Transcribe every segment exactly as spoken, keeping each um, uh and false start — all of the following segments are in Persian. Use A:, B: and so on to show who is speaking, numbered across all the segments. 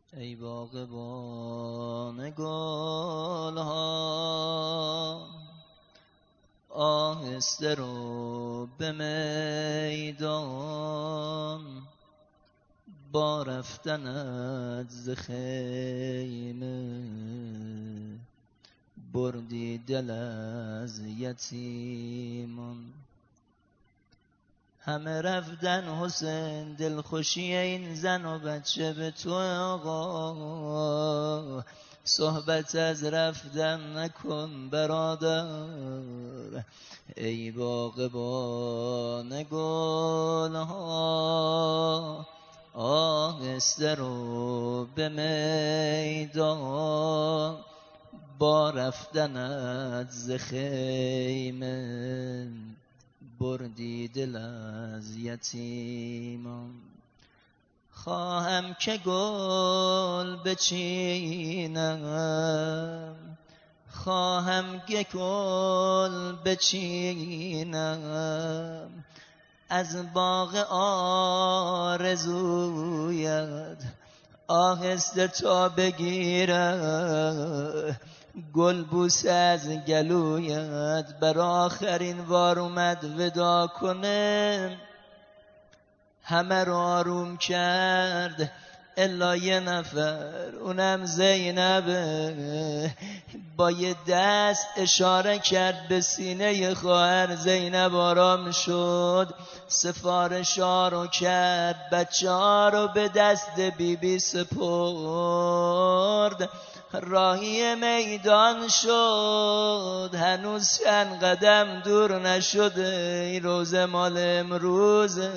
A: ای باغبان گلها آهسته رو به میدان، با رفتنت ز خیمه بردی دل از یتیمان. همه رفتن حسین دلخوشی این زن و بچه به تو آقا، صحبت از رفتن نکن برادر. ای باغبان گلها آهسته رو به میدان، با رفتنت ز خیمه بردی دل از یتیمان. خواهم که گل بچینم، خواهم که گل بچینم، از باغ آرزویت آهسته تا بگیرم. گل بوسه از گلویت بر آخرین وار اومد ودا کنه. همه رو آروم کرد الا یه نفر، اونم زینبه. با یه دست اشاره کرد به سینه خواهر زینب، آرام شد. سفارش ها رو کرد، بچه ها رو به دست بیبی بی سپرد. راهی میدان شد، هنوز چند قدم دور نشده. این روزه مال امروزه.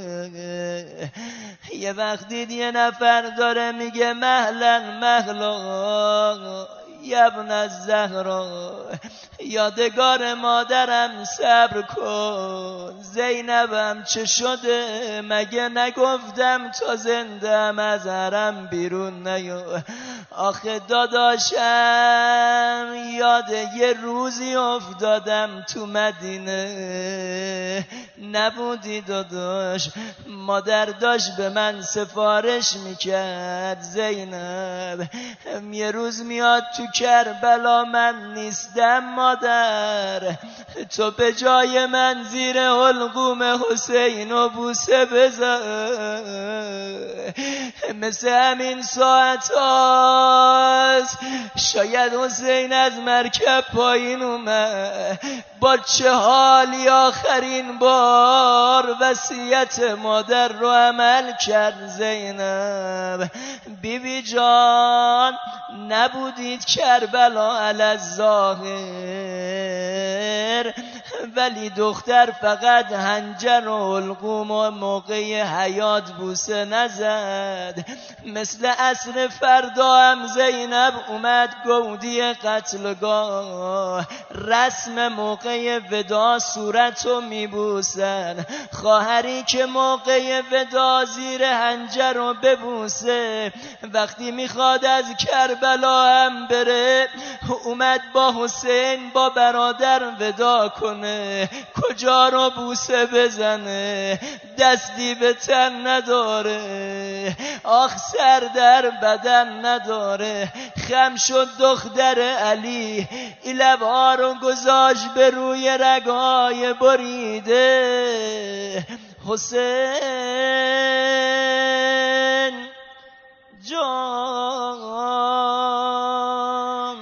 A: یه وقت دید یه نفر داره میگه مهلا مهلا یبن الزهرا، یادگار مادرم صبر کن. زینبم چه شده؟ مگه نگفتم تا زندم از حرم بیرون نیا؟ آخه داداشم یاد یه روزی افتادم تو مدینه، نبودی داداش. مادر داشت به من سفارش میکرد زینب، یه روز میاد تو کربلا من نیستم مادر، تو به جای من زیر حلقوم حسین و بوسه بزن. مثل همین ساعت هاست شاید حسین از مرکب پایین اومد، با چه حالی آخرین بار وصیت مادر رو عمل کرد. زینب بی بی جان نبودید کربلا علی الظاهر، ولی دختر فقط هنجر و حلقوم و موقع حیات بوسه نزد. مثل عصر فردا هم زینب اومد گودی قتلگاه. رسم موقع ودا صورتو میبوسن، خواهری که موقع ودا زیر هنجر رو ببوسه وقتی میخواد از کربلا هم بره، اومد با حسین با برادر ودا کنه. کجا رو بوسه بزنه؟ دستی به تن نداره، آخ سر در بدن نداره. خم شد دختر علی، این لبها رو گذاشت به روی رگای بریده. حسین جان،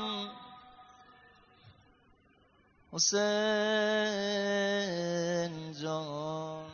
A: حسین جان،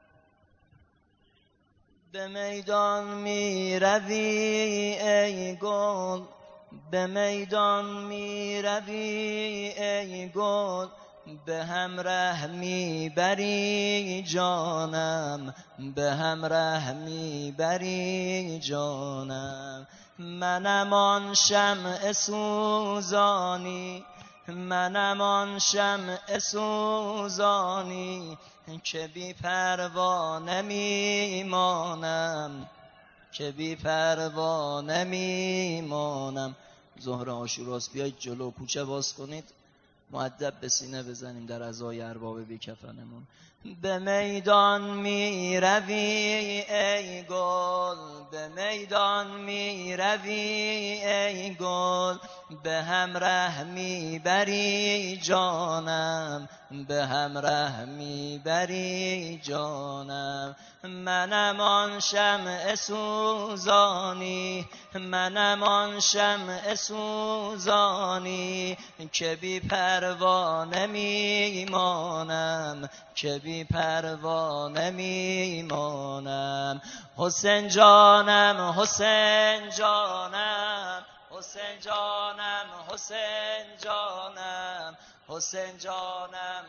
A: به میدان می روی ای گل، به میدان می روی ای گل، به همراه می بری جانم، به همراه می بری جانم. منم آن شمع سوزانی، منم آن شمع سوزانی که بی پروا نمیمانم، که بی پروا نمیمانم. ظهر عاشوراست، بیایید جلو کوچه باز کنید. مؤدب به سینه بزنیم در عزای ارباب بی کفنمون. به میدان می روی ای گل، به میدان می روی ای گل، به همراه می بری جانم، به همراه می بری جانم. منم آن شمع سوزانی، منم آن شمع سوزانی که بی پروا نمیمانم، که بی پروا نمیمانم. حسین جانم، حسین جانم، حسین جانم، حسین جانم، حسین جانم،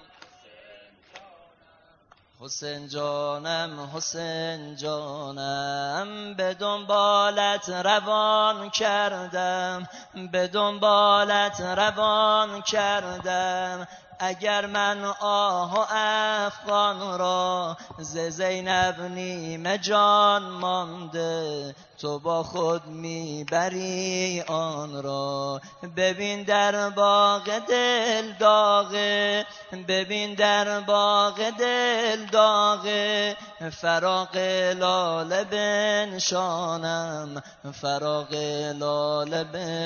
A: حسین جانم، حسین جانم. به دنبالت روان کردم، به دنبالت روان کردم. اگر من آه و افغان را ز زینب نیمه جان مانده، تو با خود میبری آن را. ببین در باغ دل داغه، ببین در باغ دل داغه، فراق لاله بنشانم، فراق لاله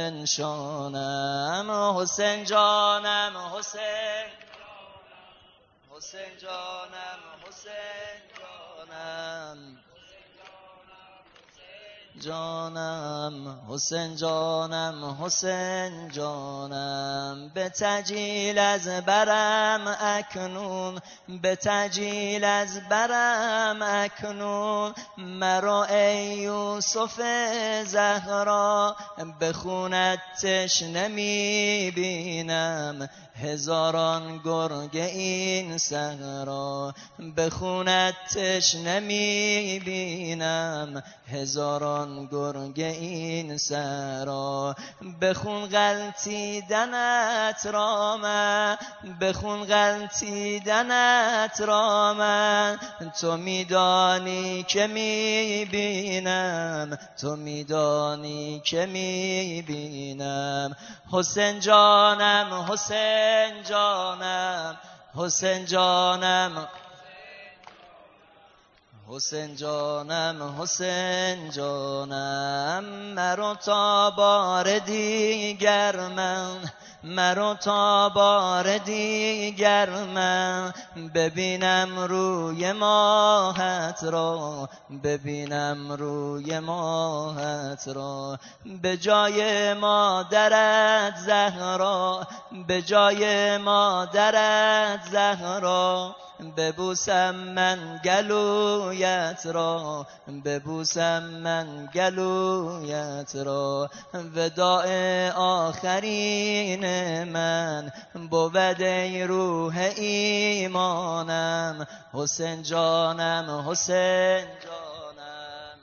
A: بنشانم. حسین جانم، حسین، حسین جانم، حسین جانم، جانم، حسین جانم، حسین جانم. به تجیل از برم اکنون، به تجیل از برم اکنون، مرا ای یوسف زهرا، به خونت تشنه میبینم هزاران گرگ این صحرا. به خونت تشنه میبینم هزاران گرگ این صحرا. بخون غلطیدنت را من، بخون غلطیدنت را من، تو میدانی که میبینم، تو میدانی که میبینم. حسین جانم، حسین جانم، حسین جانم، حسین جانم، حسین جانم. مرو تا بار دیگر من، مرو تا بار دیگر من، ببینم روی ماهت را، ببینم روی ماهت را. به جای مادرت زهرا، به جای مادرت زهرا، ببوسم من گلویت را، ببوسم من گلویت را. وداع آخرین من بود ای روح ایمانم. حسین جانم، حسین جانم،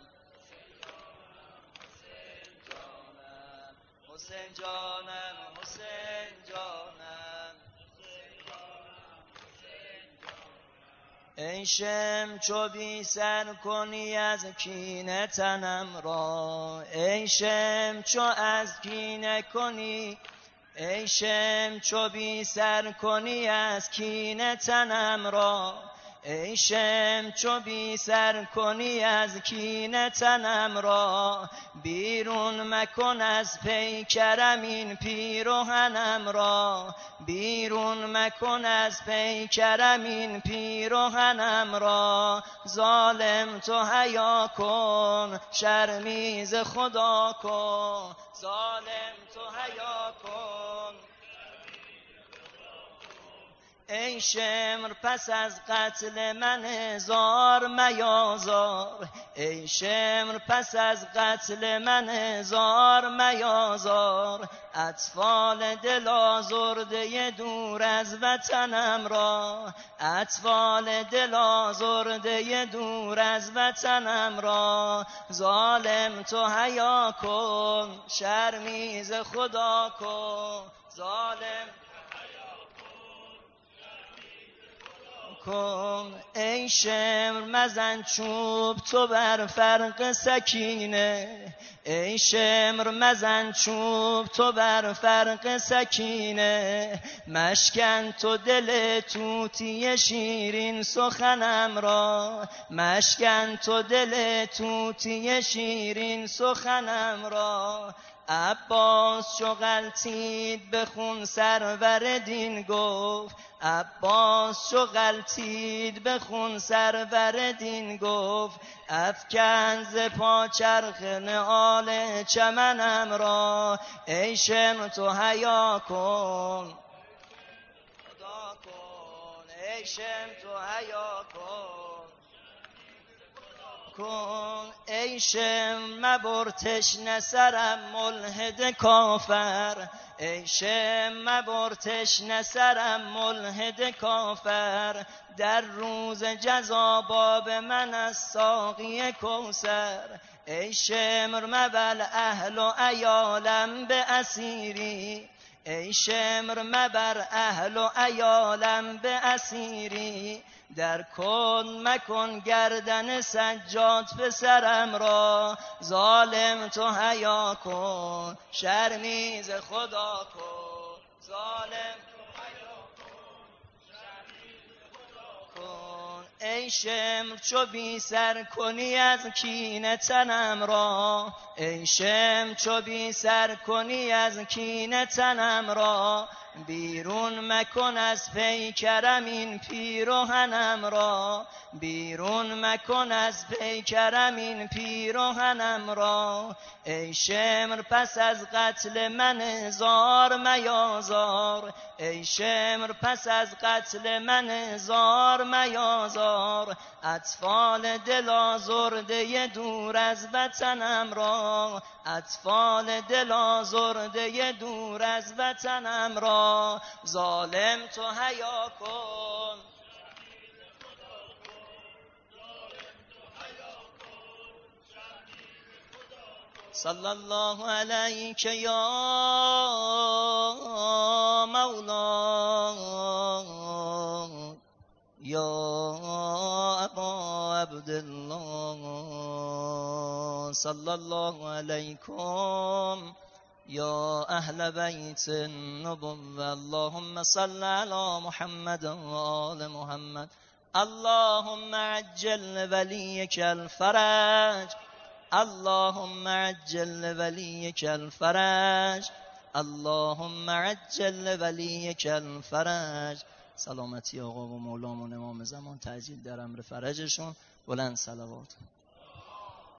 A: حسین جانم، حسین جانم. ای شم چو بی سر کنی از کینه تنم را، ای شم چو از کینه کنی، ای شم چو بی سر کنی از کینه تنم را، ای شم چو بی سر کنی از کینه تنم را. بیرون مکن از پیکرم این پیرهنم را، بیرون مکن از پیکرم این پیرهنم را. ظالم تو حیا کن، شرمیز خدا کن، ظالم تو حیا کن. ای شمر پس از قتل من هزار میازار، ای شمر پس از قتل من هزار میازار. اطفال دل آزرده دور از وطنم را، اطفال دل آزرده دور از وطنم را. ظالم تو حیا کن، شرمیز خدا کن، ظالم کن. ای شمر مزن چوب تو بر فرق سکینه، ای شمر مزن چوب تو بر فرق سکینه، مشکن تو دل طوطی شیرین سخنم را، مشکن تو دل طوطی شیرین سخنم را. عباس چو غلطید به خون سرور دین گفت، عباس چو غلطید به خون سرور دین گفت، افکن ز پا چرخ نعال چمنم را. ای شمر تو حیا کن خدا کن، ای شمر تو حیا کن کن. ای شمر مبر تشنه سرم ملحد کافر، ای شمر مبر تشنه سرم ملحد کافر. در روز جزا باب من از ساقی کوثر. ای شمر مبل اهل و عیالم به اسیری، ای شمر مبر اهل و عیالم به اسیری. در کن مکن گردن سجاد پسرم را. ظالم تو حیا کن شرمیز خدا کن، ظالم تو حیا کن شرمیز خدا کن. ای شمر چو بی سر کنی از کینه تنم را، ای شمر چو بی سر کنی از کینه تنم را. بیرون مکن از پیکرم این پیرهنم را، بیرون مکن از پیکرم این پیرهنم را. ای شمر پس از قتل من زار میازار، ای شمر پس از قتل من زار میازار. اطفال دل آزرده دور از وطنم را، اطفال دل آزرده دور از وطنم را. ظالم تو حیا کن صلی الله علیک یا مولا یا ابا عبدالله. صلی الله علیکم یا اهل بیت النبوة. اللهم صل علی محمد و آل محمد. اللهم عجل ولیک الفرج، اللهم عجل ولیک الفرج، اللهم عجل ولیک الفرج. سلامتی آقا و مولامون امام زمان تعجیل در امر فرجشون. بلند صلوات.